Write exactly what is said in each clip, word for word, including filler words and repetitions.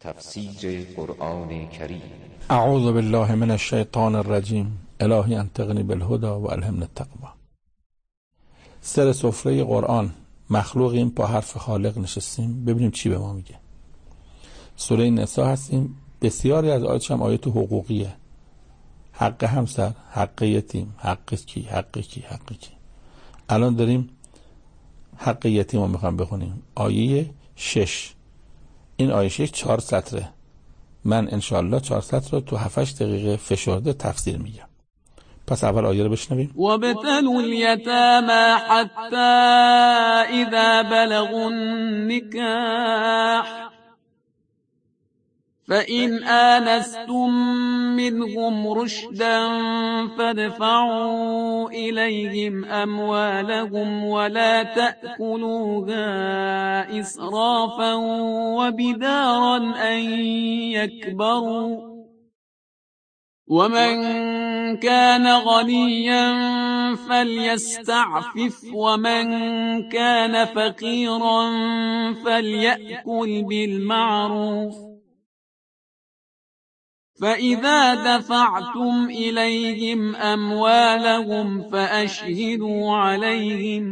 تفسیر قرآن کریم. اعوذ بالله من الشیطان الرجیم. الهی انطقنی بالهدی و الهمنی التقوی. سر سفره قرآن مخلوقیم، با حرف خالق نشستیم، ببینیم چی به ما میگه. سوره نساء هستیم. بسیاری از آیاتش هم آیات حقوقیه. حق همسر، حق یتیم، حق کی، حق کی، حق کی. الان داریم حق یتیم رو میخوام بخونیم. آیه شش. این آیه شش چهار سطره. من انشاءالله چهار سطر رو تو هفت هشت دقیقه فشرده تفسیر میگم. پس اول آیه رو بشنویم. وابتلوا اليتامى حتى إذا بلغوا النكاح فإن آنستم منهم رشدا فادفعوا إليهم أموالهم ولا تأكلوها إسرافا وبدارا أن يكبروا ومن كان غنيا فليستعفف ومن كان فقيرا فليأكل بالمعروف فإذا دفعتم إليهم أموالهم فأشهدوا عليهم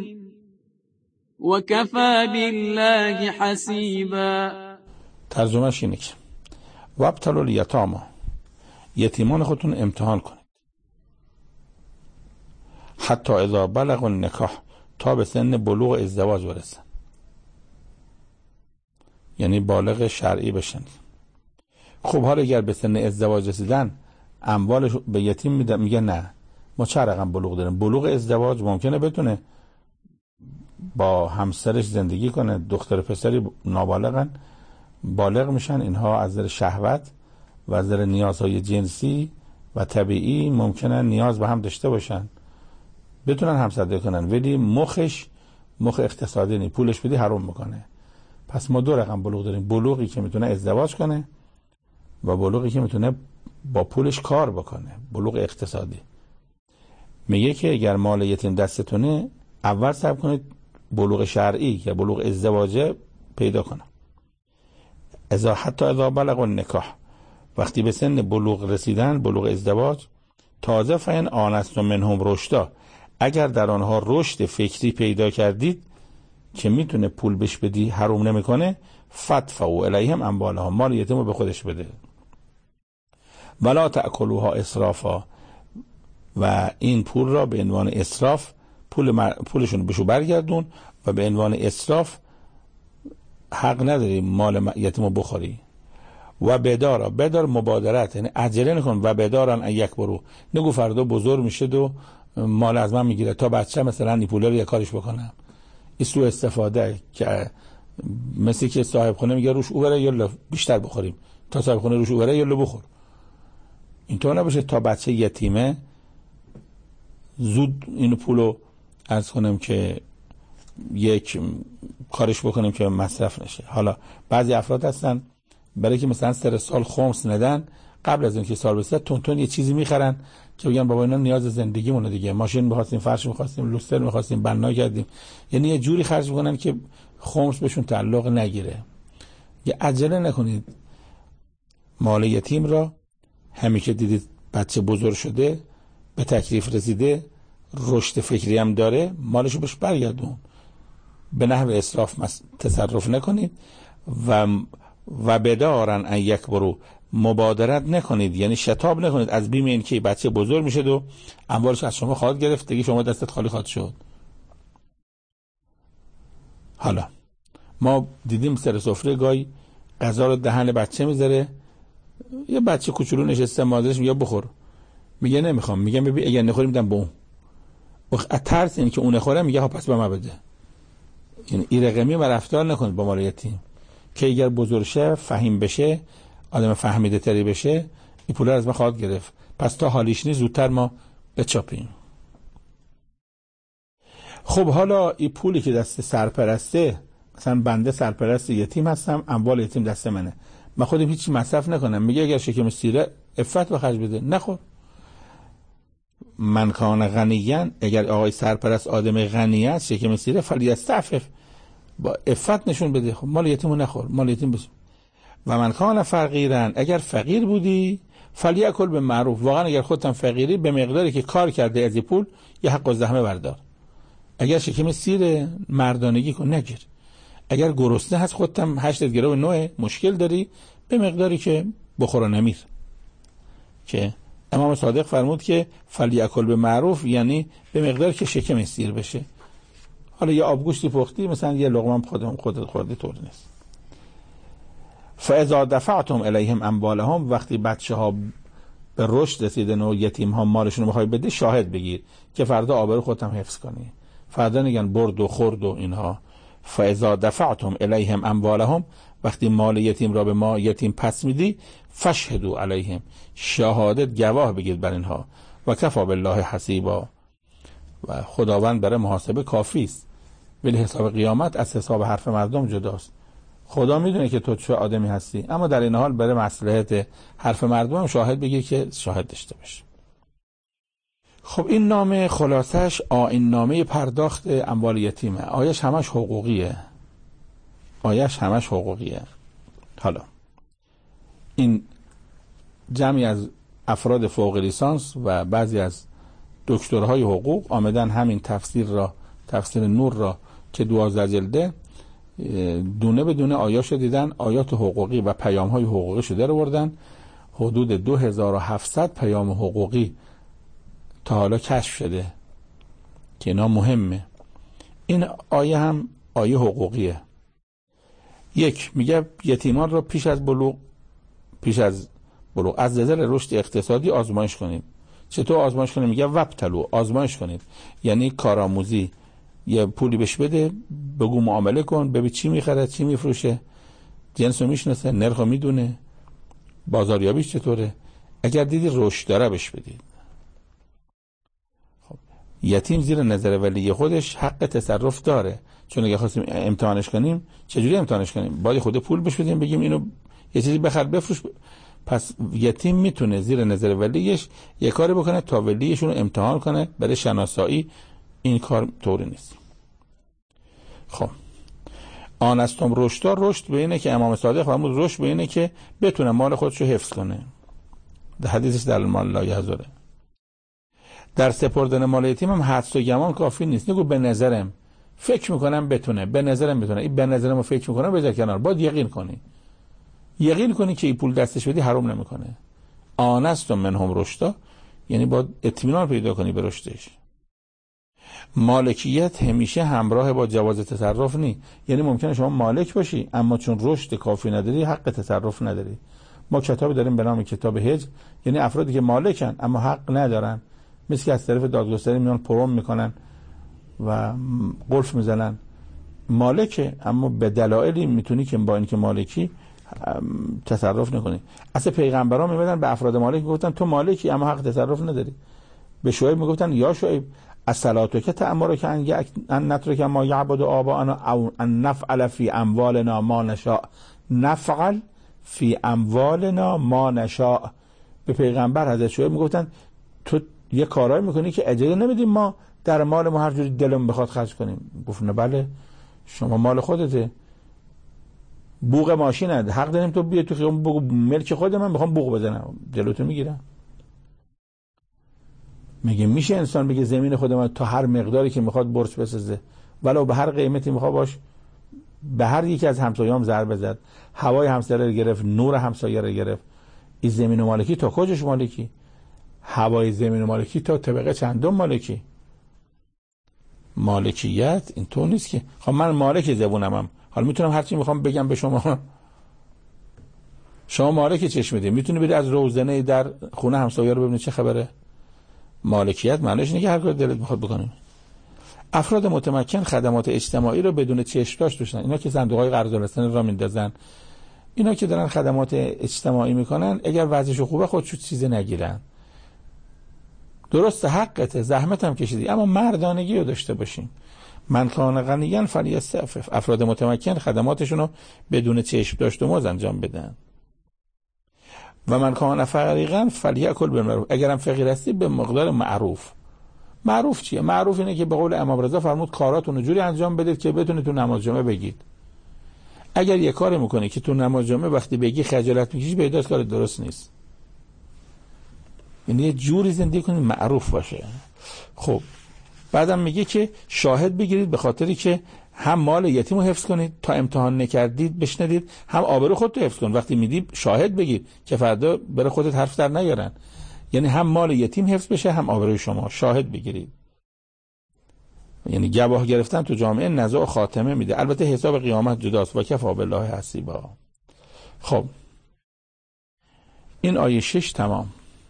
وكفى بالله حسيبا. ترجمهش اینه که وابتلوا الیتامی، یتیمان خودتون امتحان کنید. حتی اذا بلغوا النکاح، تا به سن بلوغ ازدواج برسن، یعنی بالغ شرعی بشن. خب حالا اگر به سن ازدواج رسیدن اموالش به یتیم میدن، میگه نه ما چه رقم بلوغ داریم. بلوغ ازدواج ممکنه بتونه با همسرش زندگی کنه. دختر پسری نابالغن، بالغ میشن، اینها از نظر شهوت و از نظر نیازهای جنسی و طبیعی ممکنه نیاز به هم داشته باشن، بتونن همسر کنن، ولی مخش مخ اقتصادی نی، پولش بدی حرام میکنه. پس ما دو رقم بلوغ داریم: بلوغی که میتونه ازدواج کنه و بلوغی که میتونه با پولش کار بکنه، بلوغ اقتصادی. میگه که اگر مال یتیم دستتونه اول صبر کنید بلوغ شرعی که بلوغ ازدواجه پیدا کنه. اذا حتی اذا بلغ النکاح، وقتی به سن بلوغ رسیدن، بلوغ ازدواج، تازه فین آنستم منهم رشدا، اگر در آنها رشد فکری پیدا کردید که میتونه پول بش بدی حرام نمیکنه، فادفعوا الیهم اموالهم، مال یتیم رو به خودش بده. ولا تأکلوها اسرافا، و این پول را به عنوان اسراف، پول مر... پولشون بهشو برگردون و به عنوان اسراف حق نداری مال یتیم رو بخوری. و بدارا، بدار مبادرت، یعنی عجله نکن. و بدارن ان یکبروا، نگو فردا بزرگ میشه و مال از من میگیره تا بچه مثلا این پولا رو یه کارش بکنم. این سوء استفاده که مثل که صاحب خونه میگه روش اوبره یا بیشتر بخوریم، تا صاحب خونه روش اوبره یا بخور. اینطور نباشه تا بچه یتیمه زود اینو پولو عرض کنم که یک کارش بکنیم که مصرف نشه. حالا بعضی افراد هستن برای که مثلا سر سال خمس ندن، قبل از اینکه سال برسه تون تون یه چیزی میخرن که بگن بابا اینا نیاز زندگیمونه دیگه، ماشین می‌خواستیم، فرش می‌خواستیم، لوستر می‌خواستیم، بنا کردیم، یعنی یه جوری خرج می‌کنن که خمس بهشون تعلق نگیره. یه عجله نکنید مال یتیم را. همین که دیدید بچه بزرگ شده، به تکلیف رسیده، رشد فکری هم داره، مالشو بهش برگردون. به نحو اسراف تصرف نکنید. و و بدارن ان یکبروا، مبادرت نکنید، یعنی شتاب نکنید از بیم این که بچه بزرگ میشه و اموالش از شما خواهد گرفت، دیگه شما دستت خالی خواهد شد. حالا ما دیدیم سر سفره گاهی غذا رو دهن بچه میذاره، یه بچه کوچولو نشسته، مادرش میگه بخور، میگه نمیخوام، میگه ببین اگه نخوری میدم به اون. و ترس این که اون نخوره میگه ها پس به من بده. یعنی این رقمی و رفتار نکنید با مال یتیم که اگر بزرگ شه، فهیم بشه، آدم فهمیده تری بشه، این پول از ما خواهد گرفت. پس تا حالیش نیست زودتر ما بچاپیم. خب حالا این پولی که دست سرپرسته، مثلا بنده سرپرست یتیم هستم، اموال یتیم دست منه، من خودم هیچی مصرف نکنم، میگه اگر شکم سیره عفت به خرج بده، نخور. من کان غنیان، اگر آقای سرپرست آدم غنی است، شکم سیره، فلیستعفف، با عفت نشون بده. خب مال یتیمو نخور، مال یتیم بس. و من کان فقیرن، اگر فقیر بودی فلیأکل به معروف، واقعا اگر خودت فقیری به مقداری که کار کرده از پول یه حق الزحمه بردار. اگر شکم سیر مردانگی کن نگیر. اگر گرسنه هست خودت هم هشت گرو نوع مشکل داری به مقداری که بخور و نمیر. که امام صادق فرمود که فلیأکل به معروف یعنی به مقداری که شکم سیر بشه. حالا یه آبگوشتی پختی مثلا یه لقمه خودم خودت خوردی طور نیست. فاذا دفعتم الیهم اموالهم، وقتی بچه ها به رشد رسیدن و یتیم ها مالشون رو میخوای بده شاهد بگیر که فردا آبرو خودت هم حفظ کنی، فردا نگن برد و خورد و اینها. فاذا دفعتم الیهم اموالهم، وقتی مال یتیم را به ما یتیم پس میدی فاشهدوا علیهم، شهادت گواه بگید بر اینها. و کفی بالله حسیبا، و خداوند برای محاسبه کافی است. ولی حساب قیامت از حساب حرف مردم جداست. خدا میدونه که تو چه آدمی هستی، اما در این حال برای مصلحت حرف مردم هم شاهد بگیر که شاهد داشته باشه. خب این نامه خلاصش آیین نامه پرداخت اموال یتیمه. آیش همش حقوقیه. آیش همش حقوقیه. حالا این جمعی از افراد فوق لیسانس و بعضی از دکترهای حقوق آمدن همین تفسیر را، تفسیر نور را که دوازده جلده، دونه به دونه آیاشو دیدن، آیات حقوقی و پیام‌های حقوقی شده رو بردن. حدود دو هزار و هفتصد پیام حقوقی تا حالا کشف شده که اینا مهمه. این آیه هم آیه حقوقیه. یک، میگه یتیمان را پیش از بلوغ پیش از بلوغ از نظر رشد اقتصادی آزمایش کنید. چطور آزمایش کنید؟ میگه وابتلو، آزمایش کنید، یعنی کارآموزی. یه پولی بهش بده، بگو معامله کن، ببین چی میخره چی میفروشه، جنسو میشناسه، نرخو میدونه، بازاریابیش چطوره. اگر دیدی رشد داره بهش بدید. خب یتیم زیر نظر ولی خودش حق تصرف داره، چون اگه خواستیم امتحانش کنیم چجوری امتحانش کنیم؟ باید خود پول بهش بدیم بگیم اینو یه چیزی بخر بفروش. پس یتیم میتونه زیر نظر ولیش یه کاری بکنه تا ولیشون رو امتحان کنه برای شناسایی. این کار طوری نیست. خب آنستم رشدا، رشد به اینه که امام صادق فرمود رشد به اینه که بتونه مال خودش رو حفظ کنه. در حدیثش در المال لا یحضره. در سپردن مال یتیم هم حدس و گمان کافی نیست. نگو به نظرم فکر میکنم بتونه، به نظرم بتونه، این به نظرم فکر میکنم بذار کنار. باید یقین کنی، یقین کنی که این پول دستش بدی حرام نمیکنه. آنستم منهم رشدا یعنی باید اطمینان پیدا کنی به رشدش. مالکیت همیشه همراه با جواز تصرف نی، یعنی ممکنه شما مالک باشی اما چون رشد کافی نداری حق تصرف نداری. ما کتابی داریم به نام کتاب هجر، یعنی افرادی که مالکن اما حق ندارن، مثل که از طرف دادگستری میان پروم میکنن و قلف میزنن. مالکه اما به دلایلی میتونی که با اینکه مالکی تصرف نکنی. اصلا پیغمبران میمدن به افراد مالک میگفتن تو مالکی اما حق تصرف نداری. به شعیب میگفتن یا شعیب الصلاة که تأمر که ان نترک ما یعبد آباءنا او ان نفعل فی اموالنا ما نشاء، نفعل فی اموالنا ما نشاء. به پیغمبر حضرت شعیب میگفتن تو یه کارایی میکنی که اجازه نمیدیم ما در مال ما هر جوری دلمون بخواد خرج کنیم. گفت نه بله، شما مال خودته، بوق ماشینه، حق داریم تو بیا تو خیابون بگو ملک خود من میخوام بوق بزنم، جلوتو میگیرم. میگه میشه انسان بگه زمین خود من تا هر مقداری که میخواد برج بسازه ولو به هر قیمتی میخواد باش، به هر یکی از همسایه‌ام ضربه زد، هوای همسایه رو گرفت، نور همسایه رو گرفت. این زمین و مالکی تا کجاش مالکی؟ هوای زمین و مالکی تا طبقه چندم مالکی؟ مالکیت این تو نیست که خب من مالک زبونمم، حالا میتونم هر چی میخوام بگم به شما. شما مالک چشم میدید، میتونی بری از روزنه در خونه همسایه رو ببینید چه خبره. مالکیت معنیش اینه که هر کاری دلت میخواد بکنیم. افراد متمکن خدمات اجتماعی رو بدون چشم داشت داشتن. اینا که صندوق‌های قرض الحسن را میندازن، اینا که دارن خدمات اجتماعی میکنن، اگر وضعش خوبه خودشو چیزی نگیرن. درسته حقته، زحمت هم کشیدی، اما مردانگی رو داشته باشیم. من کان غنیاً فلیستعفف. افراد متمکن خدماتشون رو بدون چشم داشت و ماز انجام بدن. و من کان فقیرا فلیأکل بالمعروف. اگرم فقیر هستی به مقدار معروف. معروف چیه؟ معروف اینه که به قول امام رضا فرمود کاراتون رو جوری انجام بدید که بتونید تو نماز جمعه بگید. اگر یه کار میکنی که تو نماز جمعه وقتی بگی خجالت میکشی، پیداست کار درست نیست. یعنی یه جوری زندگی کنید معروف باشه. خب بعدم میگه که شاهد بگیرید، به خاطری که هم مال یتیم رو حفظ کنید تا امتحان نکردید بشنوید، هم آبرو خودت حفظ کن. وقتی میدی شاهد بگیر که فردا بره خودت حرف در نیارن. یعنی هم مال یتیم حفظ بشه، هم آبروی شما. شاهد بگیرید. یعنی گواه گرفتن تو جامعه نزاع و خاتمه میده. البته حساب قیامت جداست. و کفا بالله حسیبا. خب این آیه شش تمام.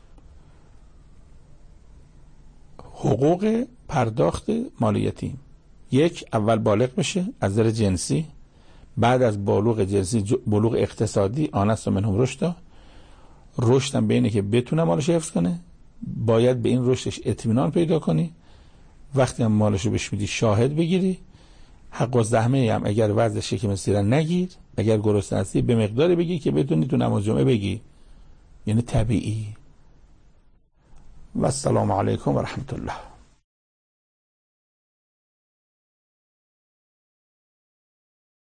حقوق پرداخت مال یتیم: یک، اول بالغ بشه از نظر جنسی، بعد از بلوغ جنسی بلوغ اقتصادی، آنست منهم رشدا. رشد هم بینه که بتونه مالش حفظ کنه، باید به این رشدش اطمینان پیدا کنی. وقتی هم مالشو بهش میدی شاهد بگیری. حق و زحمه هم اگر وضع شکم سیرن نگیر، اگر گرسنه هستی به مقداری بگی که بتونی تو نماز جمعه بگی، یعنی طبیعی. و السلام علیکم و رحمت الله.